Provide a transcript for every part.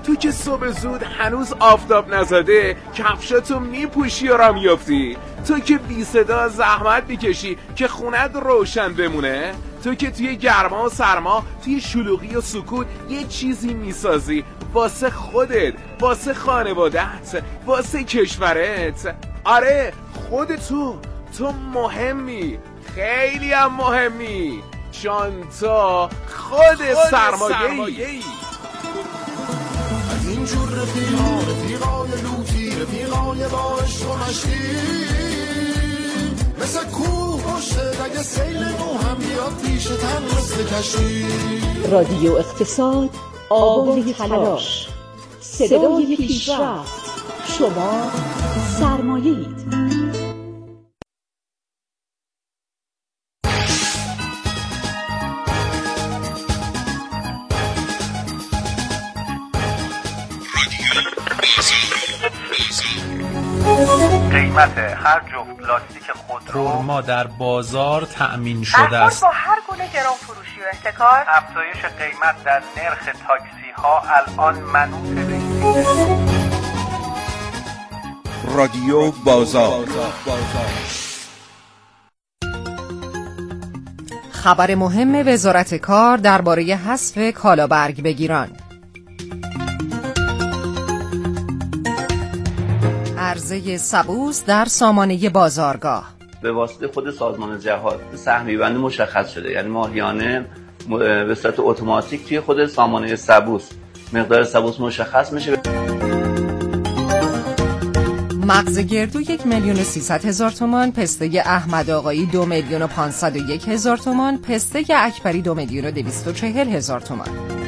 تو که صبح زود هنوز آفتاب نزده کفشاتو میپوشی و را میافتی؟ تو که بی صدا زحمت میکشی که خونت روشن بمونه؟ تو که توی گرما و سرما، توی شلوغی و سکوت یه چیزی میسازی واسه خودت، واسه خانواده‌ت، واسه کشورت. آره خود تو مهمی، خیلی هم مهمی، چون تو خود سرمایه‌ای. اینجور رفیقای لوتی، رفیقای با عشق و مشتی، مثل کوه باشه اگه سیل نو هم بیاد پیشت هم مثل کشتی. رادیو اقتصاد، آوای تلاش، صدای پیشرفت. شما سرمایه‌اید. قیمت هر جفت لاستیک خودرو ما در بازار تأمین شده است. با هر گونه گران فروشی و احتکار، افزایش قیمت در نرخ تاکسی ها الان منوط به رادیو بازار. خبر مهم وزارت کار درباره حذف کالابرگ بگیران. عرضه سبوس در سامانه بازارگاه. به واسطه خود سازمان جهاد سهمی بندی مشخص شده، یعنی ماهیانه به صورت اتوماتیک توی خود سامانه سبوس مقدار سبوس مشخص میشه. مغز گردو 1,300,000 تومان، پسته احمد آقایی 2,501,000 تومان، پسته اکبری 2,240,000 تومان.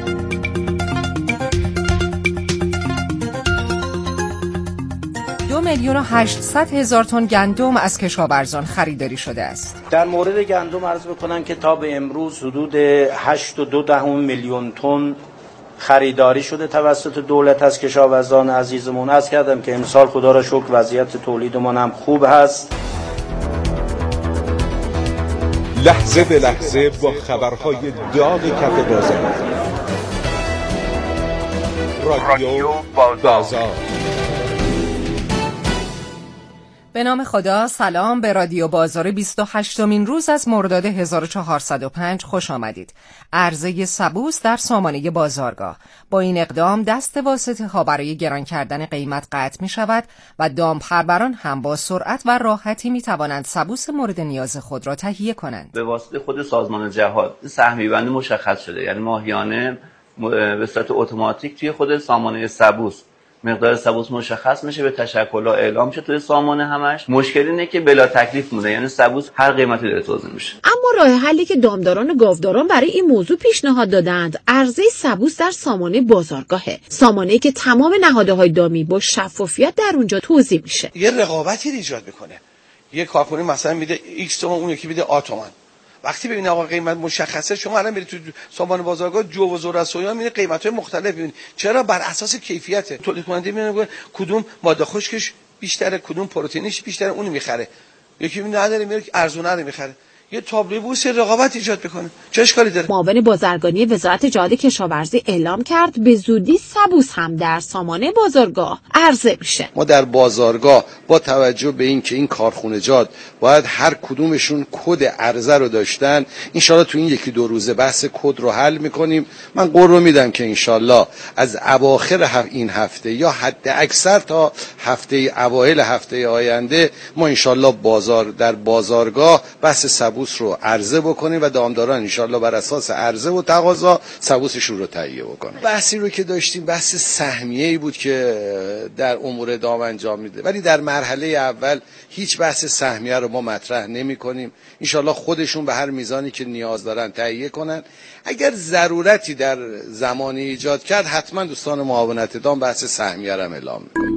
2,800,000 تن گندم از کشاورزان خریداری شده است. در مورد گندم عرض بکنم که تا به امروز حدود 8.2 میلیون تن خریداری شده توسط دولت از کشاورزان عزیزمون. عرض کردم که امسال خدا را شکر وضعیت تولیدمان هم خوب هست. لحظه به لحظه با خبرهای داغ کف بازار. رادیو بازار. به نام خدا، سلام. به رادیو بازار 28مین روز از مرداد 1405 خوش آمدید. عرضه سبوس در سامانه بازارگاه. با این اقدام دست واسطه ها برای گران کردن قیمت قطع می شود و دامپروران هم با سرعت و راحتی می توانند سبوس مورد نیاز خود را تهیه کنند. به واسطه خود سازمان جهاد سهمی بندی مشخص شده، یعنی ماهیانه به صورت اتوماتیک توی خود سامانه سبوس مقدار سبوس مشخص میشه، به تشکل‌ها اعلام میشه توی سامانه همش. مشکلی اینه که بلا تکلیف مونده، یعنی سبوس هر قیمتی داره توزیع میشه. اما راه حلی که دامداران و گاوداران برای این موضوع پیشنهاد دادند عرضه سبوس در سامانه بازارگاهه. سامانه‌ای که تمام نهادهای دامی با شفافیت در اونجا توزیع میشه. یه رقابتی ایجاد میکنه. یه کارکنی مثلا میده X تومن، اون یکی میده A تومن. وقتی ببینید آقا قیمت مشخصه، شما الان برید تو سامان بازارگاه جو و ذره سویا میبینید قیمت‌های مختلف میبینید. چرا؟ بر اساس کیفیت. تولید کننده میگه کدوم ماده خشکش بیشتره، کدوم پروتئینش بیشتره، اون میخره. یکی نداره میره ارزونه رو میخره. یه تابلوی بورس رقابت ایجاد بکنه. چه اشکالی داره؟ معاون بازرگانی وزارت جهاد کشاورزی اعلام کرد به زودی سبوس هم در سامانه بازارگاه عرضه میشه. ما در بازارگاه با توجه به این که این کارخونجات باید هر کدومشون کد عرضه رو داشتن، انشالله تو این یکی دو روزه بحث کد رو حل میکنیم. من قول میدم که انشالله از اواخر این هفته یا حد اکثر تا هفته اوایل هفته آینده ما انشالله در بازارگاه بحث سبوس رو عرضه بکنیم و دامداران انشالله بر اساس عرضه و تقاضا سبوسشون رو تهیه بکنن. بحثی رو که داشتیم بحث سهمیه‌ای بود که در امور دام انجام میده، ولی در مرحله اول هیچ بحث سهمیه رو ما مطرح نمی‌کنیم. انشالله خودشون به هر میزانی که نیاز دارن تهیه کنن. اگر ضرورتی در زمانی ایجاد کرد حتما دوستان معاونت دام بحث سهمیه رو اعلام می‌کنن.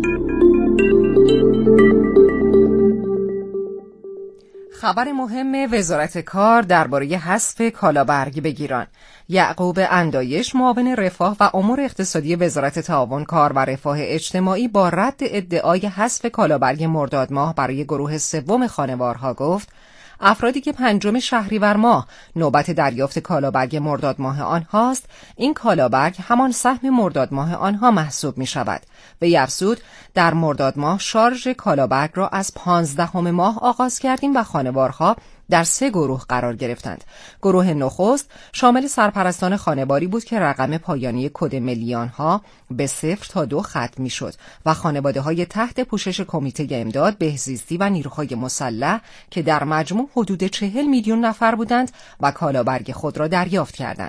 خبر مهم وزارت کار درباره حذف کالابرگ بگیران. یعقوب اندایش، معاون رفاه و امور اقتصادی وزارت تعاون، کار و رفاه اجتماعی، با رد ادعای حذف کالابرگ مرداد ماه برای گروه سوم خانوارها گفت افرادی که 5 شهریور ماه نوبت دریافت کالابرگ مرداد ماه آنهاست، این کالابرگ همان سهم مرداد ماه آنها محسوب می شود. وی افزود در مرداد ماه شارژ کالابرگ را از 15 ماه آغاز کردیم و خانوارها در 3 گروه قرار گرفتند. گروه نخست شامل سرپرستان خانواری بود که رقم پایانی کد ملی آنها به 0 تا 2 ختم می‌شد و خانواده‌های تحت پوشش کمیته امداد بهزیستی و نیروهای مسلح که در مجموع حدود 40 میلیون نفر بودند و کالابرگ خود را دریافت کردند.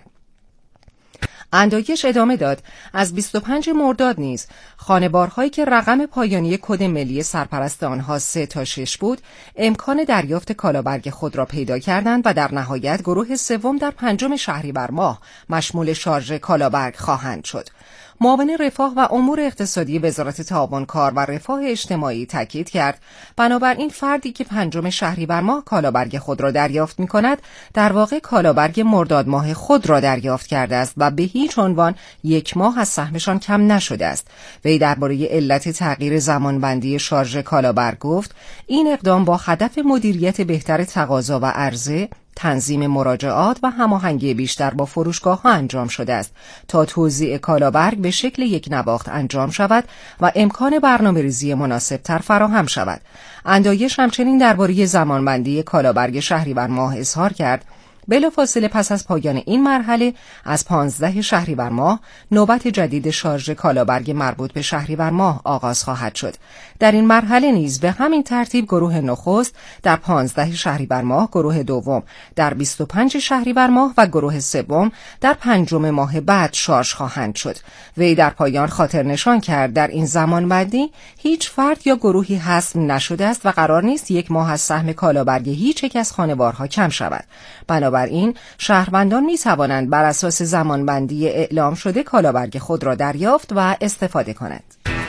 اندایش ادامه داد از 25 مرداد نیز خانوارهایی که رقم پایانی کد ملی سرپرست آنها 3 تا 6 بود امکان دریافت کالابرگ خود را پیدا کردند و در نهایت گروه سوم در 5 شهریور ماه مشمول شارژ کالابرگ خواهند شد. معاون رفاه و امور اقتصادی وزارت تعاون کار و رفاه اجتماعی تاکید کرد بنابراین فردی که 5 شهریور ماه کالابرگ خود را دریافت می‌کند در واقع کالابرگ مرداد ماه خود را دریافت کرده است و به هیچ عنوان 1 ماه از سهمشان کم نشده است. وی درباره علت تغییر زمانبندی شارژ کالابرگ گفت این اقدام با هدف مدیریت بهتر تقاضا و عرضه، تنظیم مراجعات و هماهنگی بیشتر با فروشگاه‌ها انجام شده است تا توزیع کالابرگ به شکل یک نواخت انجام شود و امکان برنامه‌ریزی مناسب‌تر فراهم شود. اندایش همچنین درباره زمانبندی کالابرگ شهریور ماه اظهار کرد بلافاصله پس از پایان این مرحله از 15 شهریور ماه نوبت جدید شارژ کالابرگ مربوط به شهریور ماه آغاز خواهد شد. در این مرحله نیز به همین ترتیب گروه نخست در 15 شهریور ماه، گروه دوم در 25 شهریور ماه و گروه سوم در 5 ماه بعد شارژ خواهند شد. وی در پایان خاطر نشان کرد در این زمانبندی هیچ فرد یا گروهی حذف نشده است و قرار نیست 1 ماه از سهم کالابرگ هیچ یک از خانوارها کم شود. بنابراین شهروندان می توانند بر اساس زمانبندی اعلام شده کالابرگ خود را دریافت و استفاده کنند.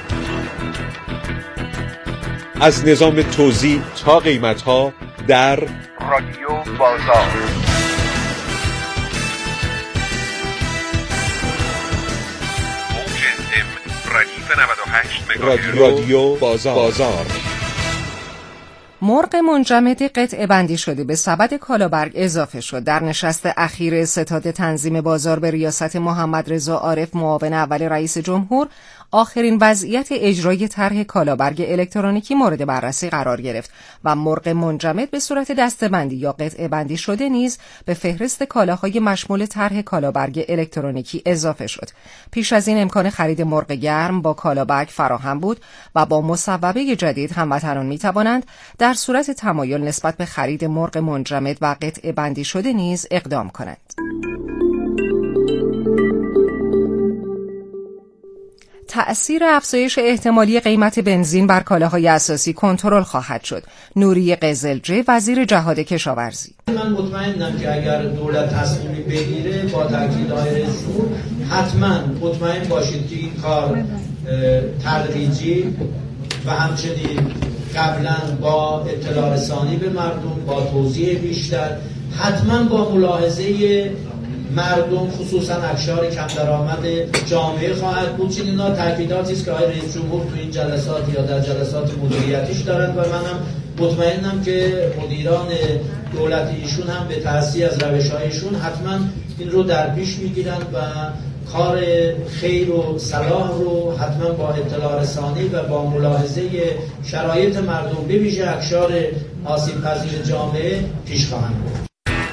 از نظام توزیع تا قیمت‌ها در رادیو بازار. موج ردیف 98 مگاهرتز. رادیو بازار. مرغ منجمد قطعه بندی شده به سبد کالابرگ اضافه شد. در نشست اخیر ستاد تنظیم بازار به ریاست محمد رضا عارف معاون اول رئیس جمهور آخرین وضعیت اجرای طرح کالابرگ الکترونیکی مورد بررسی قرار گرفت و مرغ منجمد به صورت دسته‌بندی یا قطعه بندی شده نیز به فهرست کالاهای مشمول طرح کالابرگ الکترونیکی اضافه شد. پیش از این امکان خرید مرغ گرم با کالابرگ فراهم بود و با مصوبه جدید هموطنان می‌توانند در صورت تمایل نسبت به خرید مرغ منجمد و قطعه بندی شده نیز اقدام کنند. تأثیر افزایش احتمالی قیمت بنزین بر کالاهای اساسی کنترل خواهد شد. نوری قزلجه، وزیر جهاد کشاورزی: من مطمئنم که اگر دولت تصمیمی بگیره با تاکید آقای رئیس جمهور حتما مطمئن باشید که این کار تدریجی و همچنین قبلا با اطلاع رسانی به مردم، با توضیح بیشتر، حتما با ملاحظه مردم خصوصا اقشار کم درآمد جامعه خواهد بود. چون اینا تاکیداتی است که آقای رئیس جمهور تو این جلسات یا در جلسات مدیریتیش دارند و منم مطمئنم که مدیران دولت ایشون هم به تأثیر از روش‌هایشون حتما این رو در پیش میگیرند و کار خیر و صلاح رو حتما با اطلاع رسانی و با ملاحظه شرایط مردم به ویژه اقشار آسیب پذیر جامعه پیش خواهند برد.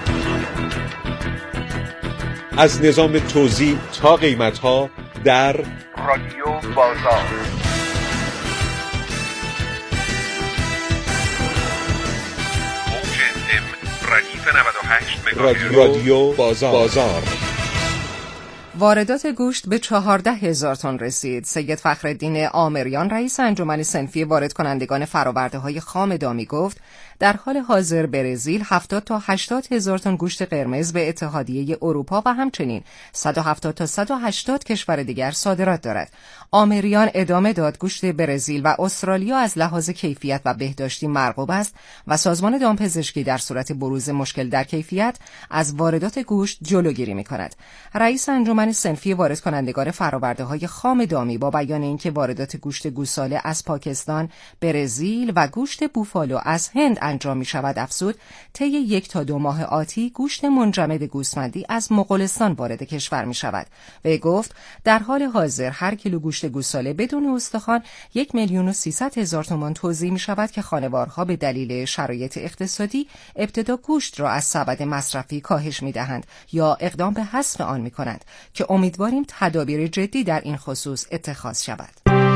از نظام توزیع تا قیمت‌ها در رادیو بازار. موج ردیف 98 مگاهرتز. رادیو بازار. واردات گوشت به 14,000 تن رسید. سید فخرالدین آمریان رئیس انجمن صنفی وارد کنندگان فرآورده‌های خام دامی گفت در حال حاضر برزیل 70 تا 80 هزار تن گوشت قرمز به اتحادیه اروپا و همچنین 170 تا 180 کشور دیگر صادرات دارد. آمریان ادامه داد گوشت برزیل و استرالیا از لحاظ کیفیت و بهداشتی مرغوب است و سازمان دامپزشکی در صورت بروز مشکل در کیفیت از واردات گوشت جلوگیری می‌کند. رئیس انجمن صنفی وارد کنندگان فرآورده‌های خام دامی با بیان اینکه واردات گوشت گوساله از پاکستان، برزیل و گوشت بوفالو از هند انجام می شود افزود طی 1 تا 2 ماه آتی گوشت منجمد گوسفندی از مغولستان وارد کشور می شود. وی گفت در حال حاضر هر کیلو گوشت گوساله بدون استخوان 1,300,000 تومان توزیع می شود که خانوارها به دلیل شرایط اقتصادی ابتدا گوشت را از سبد مصرفی کاهش می دهند یا اقدام به حذف آن می کنند که امیدواریم تدابیر جدی در این خصوص اتخاذ شود.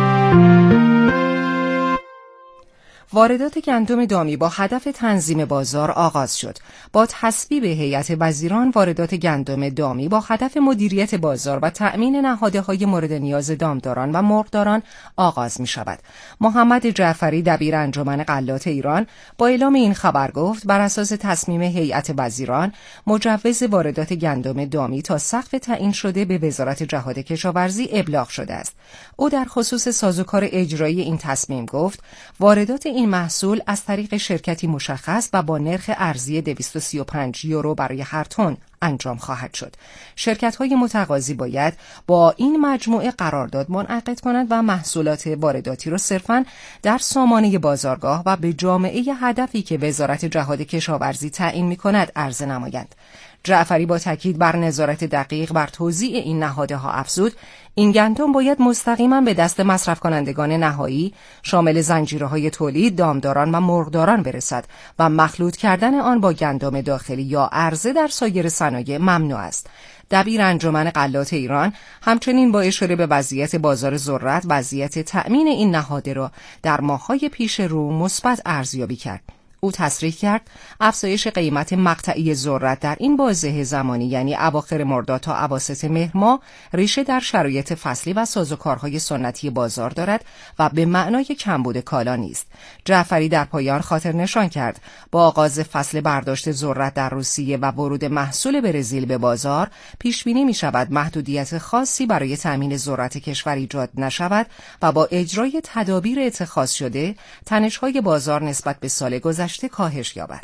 واردات گندم دامی با هدف تنظیم بازار آغاز شد. با تصویب هیئت وزیران واردات گندم دامی با هدف مدیریت بازار و تأمین نهادهای مورد نیاز دامداران و مرغداران آغاز می شود. محمد جعفری دبیر انجمن غلات ایران با اعلام این خبر گفت بر اساس تصمیم هیئت وزیران مجوز واردات گندم دامی تا سقف تعیین شده به وزارت جهاد کشاورزی ابلاغ شده است. او در خصوص سازوکار اجرایی این تصمیم گفت واردات این محصول از طریق شرکتی مشخص و با نرخ ارزی 235 یورو برای هر تن انجام خواهد شد. شرکت‌های متقاضی باید با این مجموعه قرارداد منعقد کنند و محصولات وارداتی را صرفاً در سامانه بازارگاه و به جامعه هدفی که وزارت جهاد کشاورزی تعیین می‌کند عرضه نمایند. جعفری با تاکید بر نظارت دقیق بر توزیع این نهادها افزود این گندم باید مستقیما به دست مصرف کنندگان نهایی شامل زنجیره‌های تولید، دامداران و مرغداران برسد و مخلوط کردن آن با گندم داخلی یا عرضه در سایر صنایع ممنوع است. دبیر انجمن غلات ایران همچنین با اشاره به وضعیت بازار ذرت وضعیت تأمین این نهاد را در ماه‌های پیش رو مثبت ارزیابی کرد. او تصریح کرد افزایش قیمت مقطعی ذرت در این بازه زمانی یعنی اواخر مرداد تا اواسط مهر ماه ریشه در شرایط فصلی و سازوکارهای سنتی بازار دارد و به معنای کمبود کالا نیست. جعفری در پایان خاطر نشان کرد با آغاز فصل برداشت ذرت در روسیه و ورود محصول برزیل به بازار پیش بینی می شود محدودیت خاصی برای تامین ذرت کشور ایجاد نشود و با اجرای تدابیر اتخاذ شده تنش‌های بازار نسبت به سال گذشته کاهش یابد.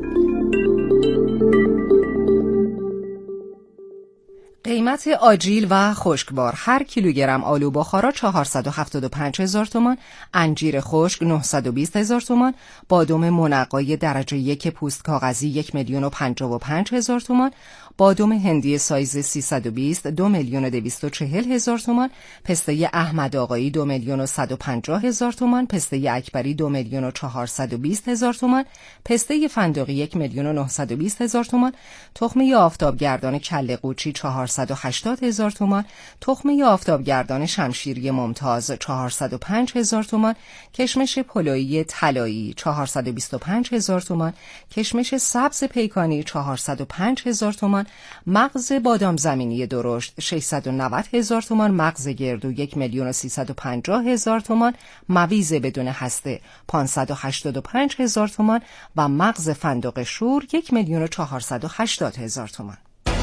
قیمت آجیل و خشکبار هر کیلوگرم آلو بخارا 475,000 تومان، انجیر خشک 920,000 تومان، بادام منقای درجه 1 پوست کاغذی 1,055,000 تومان، بادام هندی سایز 320 2,240,000 تومان، پسته احمد آقایی 2,150,000 تومان، پسته اکبری 2,420,000 تومان، پسته فندقی 1,920,000 تومان، تخمه آفتابگردان کله قوچی 480,000 تومان، تخمه آفتابگردان شمشیری ممتاز 405,000 تومان، کشمش پلویی طلایی 425,000 تومان، کشمش سبز پیکانی 405,000 تومان، مغز بادام زمینی درشت 690,000 تومان، مغز گردو 1,350,000 تومان، مویز بدون هسته 585,000 تومان و مغز فندق شور 1,480,000 تومان.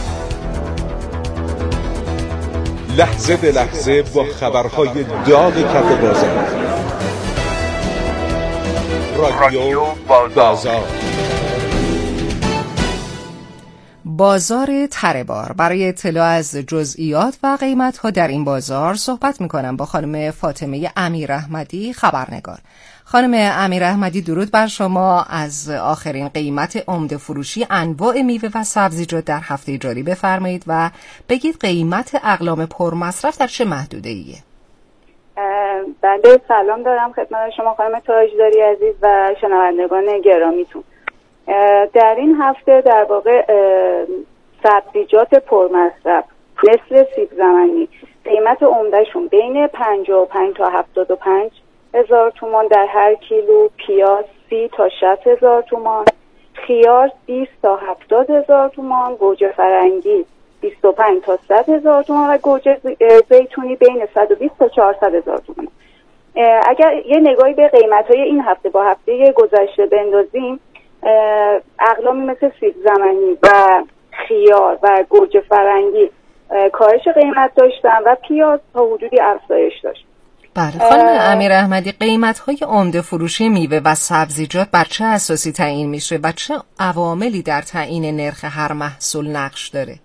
لحظه به لحظه با خبرهای داغ کف بازار. رادیو بازار. بازار تره‌بار. برای اطلاع از جزئیات و قیمت‌ها در این بازار صحبت می‌کنم با خانم فاطمه امیراحمدی خبرنگار. خانم امیراحمدی درود بر شما. از آخرین قیمت عمده فروشی انواع میوه و سبزیجات در هفته جاری بفرمایید و بگید قیمت اقلام پرمصرف در چه محدوده‌ایه؟ بله، سلام دارم خدمت شما خانم تاجداری عزیز و شنوندگان گرامیتون. در این هفته در واقع سبزیجات پرمصرف مثل سیب زمینی قیمت عمدهشون بین 55 تا 75 هزار تومان در هر کیلو، پیاز 30 تا 60,000 تومان، خیار 20 تا 70,000 تومان، گوجه فرنگی 25 تا 100,000 تومان و گوجه زیتونی بین 120 تا 400,000 تومان. اگر یه نگاهی به قیمت‌های این هفته با هفته گذشته بندازیم، اقلامی مثل سیب زمینی و خیار و گوجه فرنگی کاهش قیمت داشتن و پیاز تا حدودی افزایش داشت. بله خانم امیراحمدی، قیمت‌های عمده فروشی میوه و سبزیجات بر چه اساسی تعیین میشه و چه عواملی در تعیین نرخ هر محصول نقش داره؟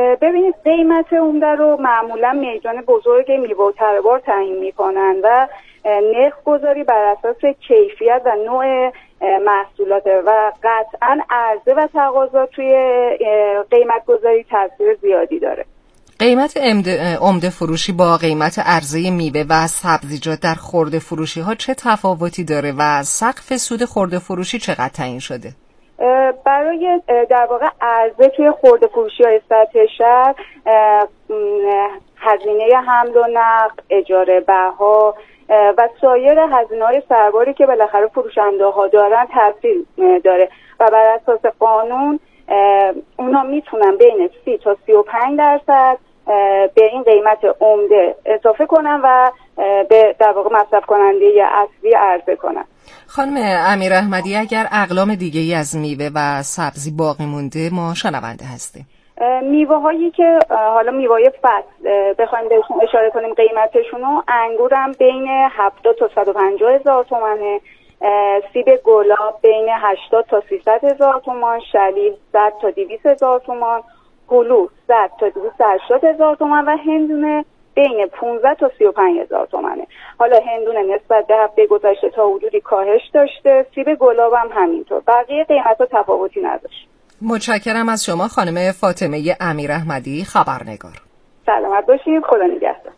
ببینید قیمت عمده رو معمولا میزان بزرگ میوه و تره‌بار تعیین میکنن و نرخ گذاری بر اساس کیفیت و نوع محصولات و قطعا عرضه و تقاضا توی قیمت گذاری تاثیر زیادی داره. قیمت عمده فروشی با قیمت عرضه میوه و سبزیجات در خرده فروشی ها چه تفاوتی داره و سقف سود خرده فروشی چقدر تعیین شده؟ برای در واقع عرضه توی خرده فروشی های سطح شهر هزینه حمل و نقل، اجاره بها و سایر هزینه‌های سرباری که بالاخره فروشنده ها دارن تاثیر داره و بر اساس قانون اونا میتونن بین 30 تا 35% به این قیمت عمده اضافه کنن و به در واقع مصرف کننده اصلی عرضه کنن. خانم امیر احمدی، اگر اقلام دیگه‌ای از میوه و سبزی باقی مونده ما شنونده هستیم. میوه هایی که حالا میوه فصل بخوایم بهشون اشاره کنیم قیمتشونو، انگورم بین 70 تا 150 هزار تومنه، سیب گلاب بین 80 تا 300 هزار تومان، شلیل 100 تا 200 هزار تومان، هلو 100 تا 280 هزار تومان و هندونه بین 15 تا 35 هزار تومنه. حالا هندونه نسبت به هفته گذشته تا حدودی کاهش داشته، سیب گلاب هم همینطور. بقیه قیمت‌ها تفاوتی نداشت. متشکرم از شما خانم فاطمه امیر احمدی، خبرنگار. سلامت باشید، خدا نگهدار.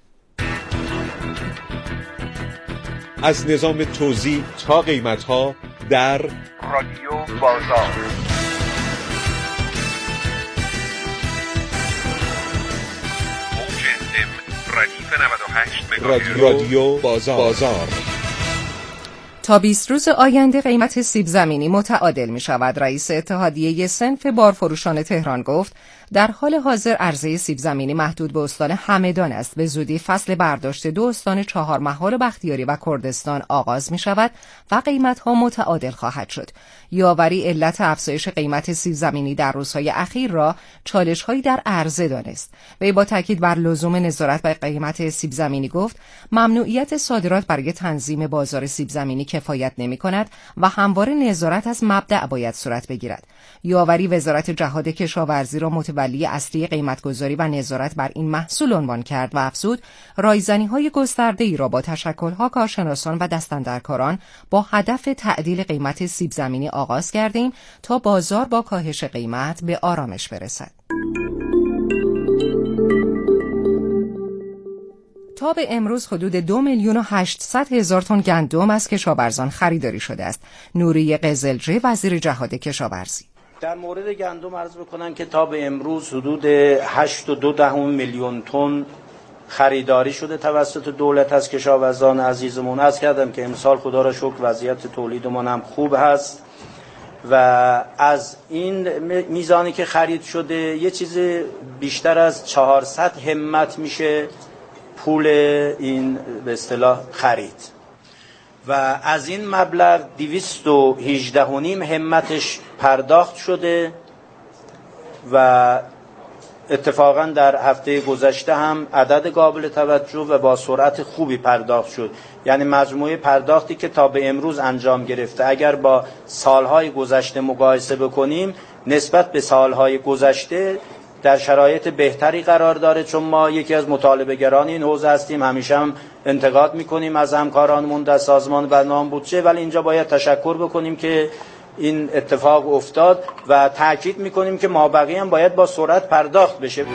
از نظام توزیع تا قیمت‌ها در رادیو بازار. ردیف 98 رادیو بازار. تا 20 روز آینده قیمت سیب زمینی متعادل می شود. رئیس اتحادیه صنف بارفروشان تهران گفت در حال حاضر عرضه سیب زمینی محدود به استان همدان است. به زودی فصل برداشت 2 استان چهارمحال بختیاری و کردستان آغاز می شود و قیمت ها متعادل خواهد شد. یاوری علت افزایش قیمت سیب زمینی در روزهای اخیر را چالش هایی در عرضه دانست. وی با تاکید بر لزوم نظارت بر قیمت سیب زمینی گفت ممنوعیت صادرات برای تنظیم بازار سیب زمینی کفایت نمی کند و همواره نظارت از مبدأ باید صورت بگیرد. یاوری وزارت جهاد کشاورزی را متولی اصلی قیمتگذاری و نظارت بر این محصول عنوان کرد و افزود رایزنی‌های گسترده‌ای را با تشکل‌ها، کارشناسان و دستاندرکاران با هدف تعدیل قیمت سیب زمینی آغاز کردیم تا بازار با کاهش قیمت به آرامش برسد. تا به امروز حدود 2,800,000 تن گندم از کشاورزان خریداری شده است. نوری قزلجی، وزیر جهاد کشاورزی: در مورد گندم عرض بکنم که تا به امروز حدود 8.2 میلیون تن خریداری شده توسط دولت از کشاورزان عزیزمون. عرض کردم که امسال خدا را شکر وضعیت تولیدمون هم خوب هست و از این میزانی که خرید شده یه چیز بیشتر از 400 همت میشه پول این به اصطلاح خرید و از این مبلغ 218.5 همتش پرداخت شده و اتفاقا در هفته گذشته هم عدد قابل توجه و با سرعت خوبی پرداخت شد. یعنی مجموعه پرداختی که تا به امروز انجام گرفته اگر با سالهای گذشته مقایسه بکنیم نسبت به سالهای گذشته در شرایط بهتری قرار داره، چون ما یکی از مطالبه‌گران این حوزه هستیم. همیشه هم انتقاد میکنیم از همکارانمون در سازمان برنامه بودجه، ولی اینجا باید تشکر بکنیم که این اتفاق افتاد و تاکید میکنیم که مابقی هم باید با سرعت پرداخت بشه.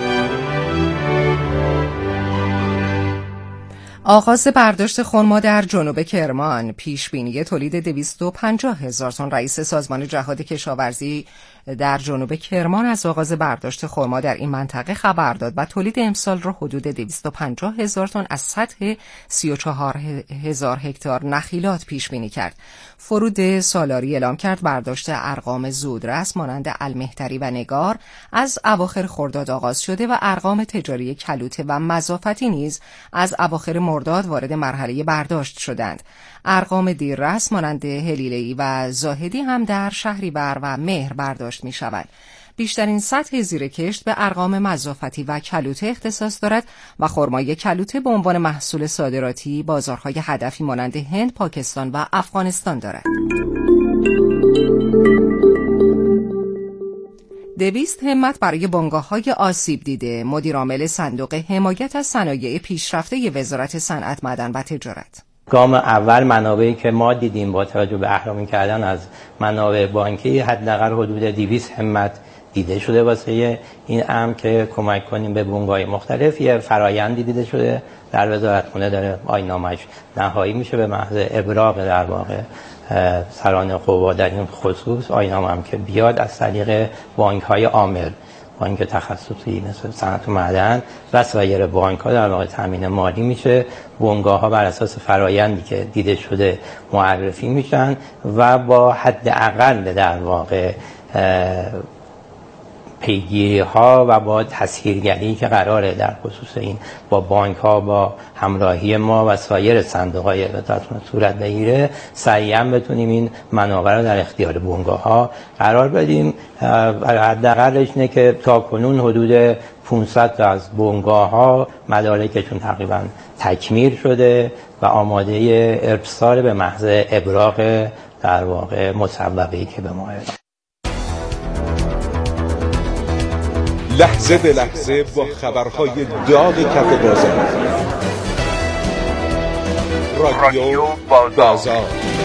آغاز برداشت خرما در جنوب کرمان، پیش بینی تولید 250,000 تن. رئیس سازمان جهاد کشاورزی در جنوب کرمان از آغاز برداشت خرما در این منطقه خبر داد و تولید امسال را حدود 250,000 تن از سطح 34,000 هکتار نخیلات پیش بینی کرد. فرود سالاری اعلام کرد برداشت ارقام زودرس مانند المهتری و نگار از اواخر خرداد آغاز شده و ارقام تجاری کلوته و مضافتی نیز از اواخر مرداد وارد مرحله برداشت شدند. ارقام دیررس مانند هلیله‌ای و زاهدی هم در شهریور و مهر برداشت می شود. بیشترین سطح زیر کشت به ارقام مضافتی و کلوته اختصاص دارد و خرمای کلوته به عنوان محصول صادراتی بازارهای هدفی مانند هند، پاکستان و افغانستان دارد. 200 همت برای بنگاه‌های آسیب دیده. مدیرعامل صندوق حمایت از صنایع پیشرفته وزارت صنعت، معدن و تجارت: گام اول منابعی که ما دیدیم با توجه به اهرامی کردن از منابع بانکی حداقل حدود 200 همت دیده شده واسه این امر که کمک کنیم به بنگاه‌های مختلف. یه فرایندی دیده شده در وزارتخونه داره آیین‌نامه‌اش نهایی میشه به محض ابراق در واقع سران قوا در این خصوص. آیین‌نامه هم که بیاد از طریق بانک‌های عامل، بانک تخصصی مثل صنعت و معدن و سایر بانک‌ها در واقع تامین مالی میشه. بنگاه‌ها بر اساس فرایندی که دیده شده معرفی میشن و با حداقل در واقع پیگیری‌ها و با تسهیلگری که قراره در خصوص این با بانک‌ها با همراهی ما و سایر صندوق‌های وزارتخونه صورت بگیره، سریعا بتونیم این منابع رو در اختیار بنگاه‌ها قرار بدیم. حداقلش اینه که تا کنون حدود 500 تا از بنگاه‌ها مدارکشون تقریبا تکمیل شده و آماده ارسال به محض ابراق در واقع مصوبه‌ای که به ما لحظه به لحظه با خبرهای داغ کف بازار. رادیو بازار.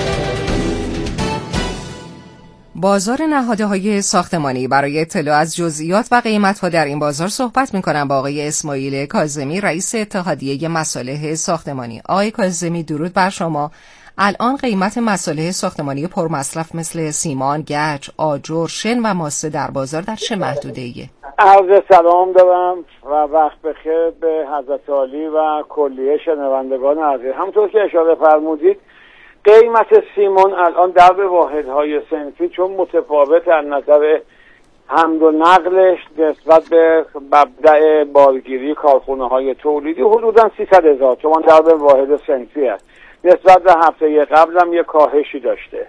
بازار نهادهای ساختمانی. برای اطلاع از جزئیات و قیمت‌ها در این بازار صحبت می‌کنم با آقای اسماعیل کاظمی، رئیس اتحادیه مصالح ساختمانی. آقای کاظمی درود بر شما. الان قیمت مصالح ساختمانی پرمصرف مثل سیمان، گچ، آجر، شن و ماسه در بازار در چه محدوده‌ایه؟ عرض سلام دارم و وقت بخیر به حضرت عالی و کلیه شنوندگان عزیز. همونطور که اشاره فرمودید قیمت سیمان الان در به واحدهای صنفی چون متفاوت از نظر حمل و نقلش نسبت به مبدأ بارگیری کارخونه های تولیدی حدوداً 300,000 تومان در به واحد صنفی است. نسبت به هفته قبل هم یک کاهشی داشته.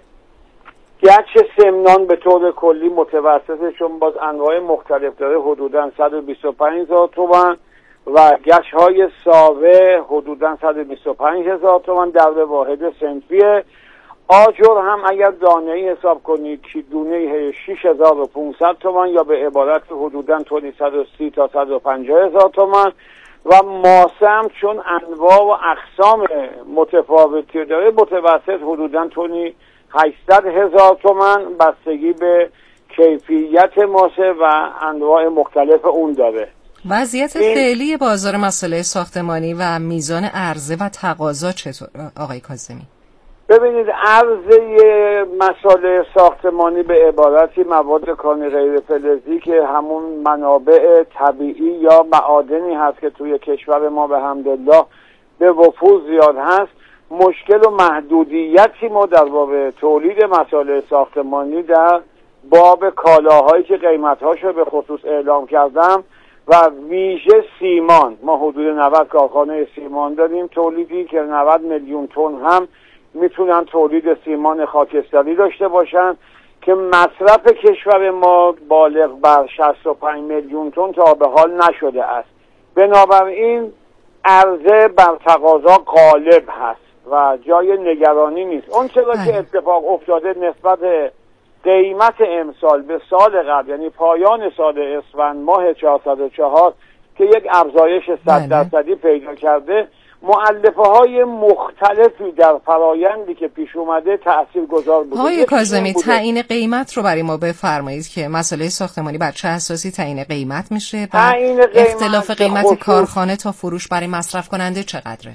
گچ سمنان به طور کلی متوسطه چون باز انواع مختلف داره حدوداً 125,000 تومان و گچ های ساوه حدوداً 125,000 تومان در به واحد صنفیه. آجر هم اگر دانه‌ای حساب کنید که دونه 6,500 تومان یا به عبارت حدوداً تونی 130 تا 150,000 تومان و ماسه هم چون انواع و اقسام متفاوتی داره متوسط حدوداً تونی 800,000 تومان بستگی به کیفیت ماسه و انواع مختلف اون داره. وضعیت فعلی بازار مصالح ساختمانی و میزان عرضه و تقاضا چطور آقای کاظمی؟ ببینید عرضه مصالح ساختمانی به عبارتی مواد کانی غیر فلزی که همون منابع طبیعی یا معادنی هست که توی کشور ما به حمدالله به وفور زیاد هست، مشکل و محدودیتی ما در باب تولید مصالح ساختمانی در باب کالاهایی که قیمت‌هاشو به خصوص اعلام کردم و ویژه سیمان. ما حدود 90 کارخانه سیمان داریم تولیدی که 90 میلیون تن هم میتونن تولید سیمان خاکستری داشته باشن که مصرف کشور ما بالغ بر 65 میلیون تن تا به حال نشده است. بنابراین عرضه بر تقاضا غالب هست و جای نگرانی نیست. اون چرا که اتفاق افتاده نسبت قیمت امسال به سال قبل یعنی پایان سال اسفند ماه 404 که یک افزایش 100% پیدا کرده، مؤلفه های مختلفی در فرایندی که پیش اومده تاثیرگذار بوده. آقای کاظمی تعیین قیمت رو برای ما بفرمایید که مصالح ساختمانی بر چه اساسی تعیین قیمت میشه و اختلاف قیمت کارخانه تا فروش برای مصرف کننده چقدره؟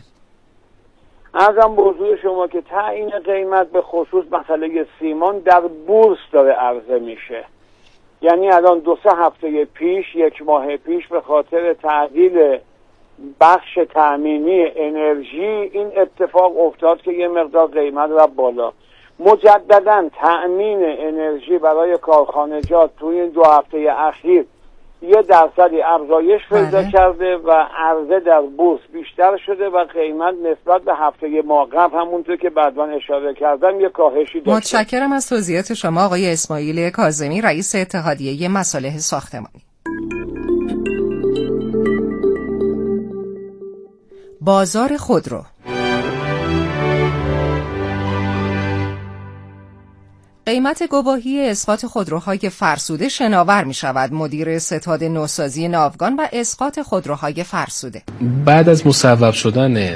ارزم به حضور شما که تعیین قیمت به خصوص مسئله سیمان در بورس داره عرضه میشه. یعنی الان 2-3 هفته پیش، 1 ماه پیش به خاطر تعدیل بخش تأمینی انرژی این اتفاق افتاد که یه مقدار قیمت رفت بالا. مجددا تأمین انرژی برای کارخانجات توی این 2 هفته اخیر 1% افزایش پیدا کرده و عرضه در بورس بیشتر شده و قیمت نسبت به هفته ما قبل همونطور که بعداً اشاره کردم یک کاهشی داشته. متشکرم از توضیحات شما آقای اسماعیل کاظمی، رئیس اتحادیه مصالح ساختمانی. بازار خودرو. قیمت گواهی اسقاط خودروهای فرسوده شناور می شود. مدیر ستاد نوسازی ناوگان و اسقاط خودروهای فرسوده: بعد از مصوب شدن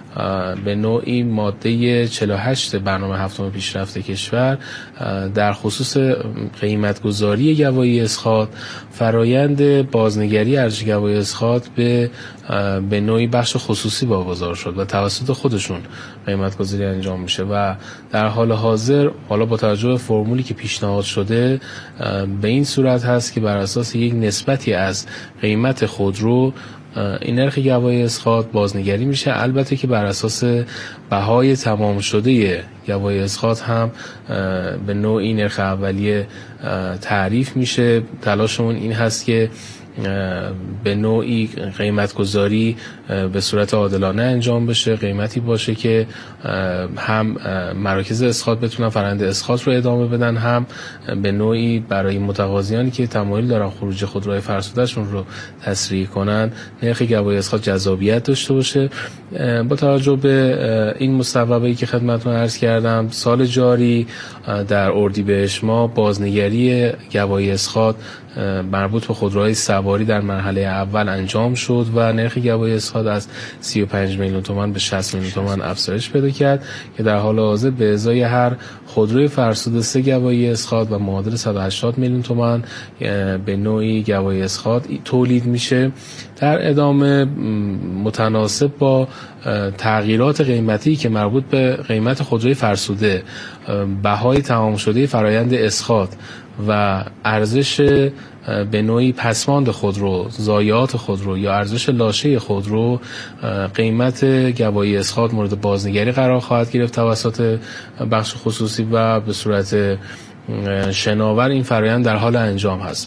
به نوعی ماده 48 برنامه هفتم پیشرفت کشور در خصوص قیمتگذاری گواهی اسقاط فرایند بازنگری ارزش گواهی اسقاط به نوعی بخش خصوصی واگذار شد و توسط خودشون قیمتگذاری انجام میشه و در حال حاضر حالا با توجه به فرمولی که پیشنهاد شده به این صورت هست که بر اساس یک نسبتی از قیمت خودرو این نرخ گواهی اسقاط بازنگری میشه، البته که بر اساس بهای تمام شده گواهی اسقاط هم به نوعی نرخ اولیه تعریف میشه. تلاشمون این هست که به نوعی قیمت گذاری به صورت عادلانه انجام بشه، قیمتی باشه که هم مراکز اسقاط بتونن فرآیند اسقاط رو ادامه بدن، هم به نوعی برای متقاضیانی که تمایل دارن خروج خودروهای فرسوده‌شون رو تسریع کنن نرخ گواهی اسقاط جذابیت داشته باشه. با توجه به این مصوبه‌ای که خدمتتون عرض کردم، سال جاری در اردیبهشت ماه بازنگری گواهی اسقاط مربوط به خودروهای سواری در مرحله اول انجام شد و نرخ گواهی اسقاط از 35 میلیون تومان به 60 میلیون تومان افزایش پیدا کرد که در حال حاضر به ازای هر خودروی فرسوده 3 گواهی اسقاط و معادل 180 میلیون تومان به نوعی گواهی اسقاط تولید میشه. در ادامه متناسب با تغییرات قیمتی که مربوط به قیمت خودروی فرسوده، بهای تمام شده فرایند اسقاط و ارزش به نوعی پسماند خودرو، ضایعات خودرو یا ارزش لاشه خودرو، قیمت گواهی اسقاط مورد بازنگری قرار خواهد گرفت توسط بخش خصوصی و به صورت شناور این فرآیند در حال انجام هست.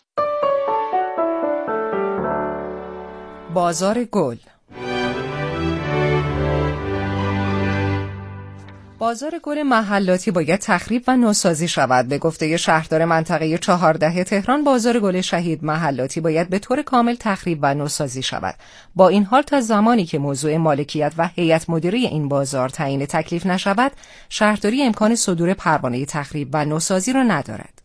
بازار گل. بازار گل محلاتی باید تخریب و نوسازی شود. به گفته شهردار منطقه 14 تهران، بازار گل شهید محلاتی باید به طور کامل تخریب و نوسازی شود. با این حال تا زمانی که موضوع مالکیت و هیئت مدیره این بازار تعیین تکلیف نشود، شهرداری امکان صدور پروانه تخریب و نوسازی را ندارد.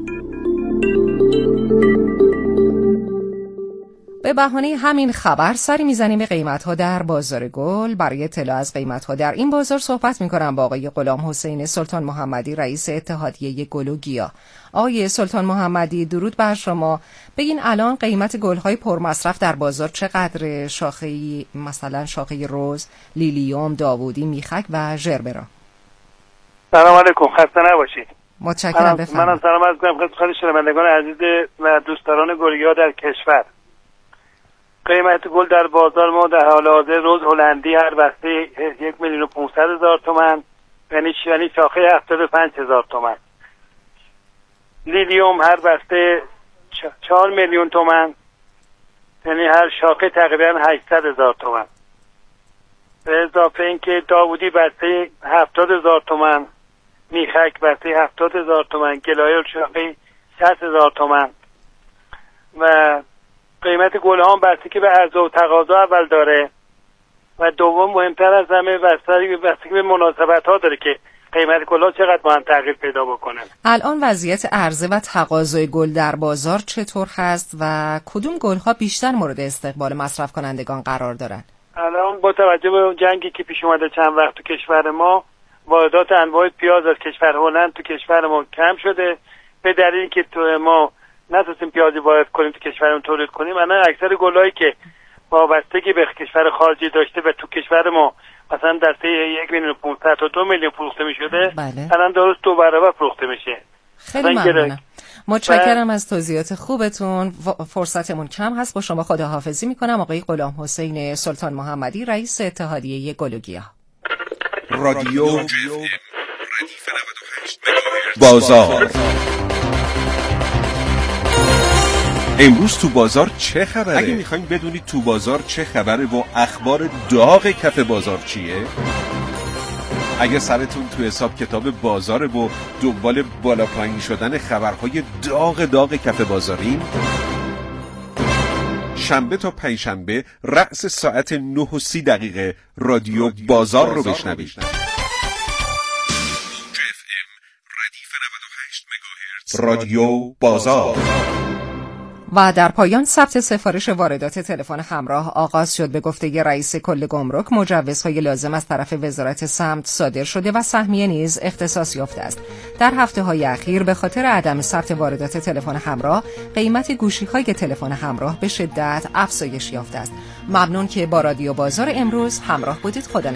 به بهانه همین خبر سری میزنیم به قیمت‌ها در بازار گل. برای اطلاع از قیمت‌ها در این بازار صحبت می‌کنم با آقای غلام حسین سلطان محمدی، رئیس اتحادیه گل و گیاه. آقای سلطان محمدی، درود بر شما. بگین الان قیمت گل‌های پرمصرف در بازار چقدر؟ شاخه‌ای مثلا شاخه رز، لیلیوم، داوودی، میخک و ژربرا. سلام علیکم، خسته نباشید. متشکرم. بفرمایید. منم سلام عرض می‌کنم خدمت شنوندگان عزیز و دوستداران گل‌گیاه در کشور. قیمت گل در بازار ما در حال حاضر رز هلندی هر بسته 1,500,000 تومان، یعنی شاخه 75,000 تومان. لیلیوم هر بسته 4 میلیون تومان، یعنی هر شاخه تقریبا 800,000 تومان. به اضافه اینکه داوودی بسته 70,000 تومان، میخک بسته 70,000 تومان، گلایل شاخه 60,000 تومان و قیمت گل ها بسته که به عرضه و تقاضا اول داره و دوم مهمتر از همه بسته به مناسبت ها داره که قیمت گل ها چقدر با هم تغییر پیدا بکنن. الان وضعیت عرضه و تقاضای گل در بازار چطور هست و کدوم گل ها بیشتر مورد استقبال مصرف کنندگان قرار دارن؟ الان با توجه به جنگی که پیش اومده چند وقت تو کشور ما، واردات انواع پیاز از کشور هلند تو کشور ما کم شده به دلیلی که تو ما نتونستیم پیازی وارد کنیم تو کشورمون تولید کنیم. الان اکثر گلایی که وابستگی به کشور خارجی داشته و تو کشور ما مثلا دسته 1,500,000 تا 2 میلیون فروخته میشده، الان درست 2 برابر فروخته میشه. خیلی ممنونم. متشکرم از توضیحات خوبتون. فرصتمون کم هست، با شما خداحافظی میکنم. آقای غلام حسین سلطان محمدی، رئیس اتحادیه گل و گیاه. رادیو بازار. امروز تو بازار چه خبره؟ اگه میخواین بدونید تو بازار چه خبره و اخبار داغ کف بازار چیه؟ اگه سرتون تو حساب کتاب بازاره و دنبال بالا پایین شدن خبرهای داغ کف بازارین، شنبه تا پنجشنبه رأس ساعت 9:30 رادیو بازار رو بشنوید. رادیو بازار. و در پایان ثبت سفارش واردات تلفن همراه آغاز شد. به گفته رئیس کل گمرک مجوزهای لازم از طرف وزارت سمت صادر شده و سهمیه نیز اختصاص یافته است. در هفته‌های اخیر به خاطر عدم ثبت واردات تلفن همراه قیمت گوشی‌های تلفن همراه به شدت افزایش یافته است. ممنون که با رادیو بازار امروز همراه بودید. خدا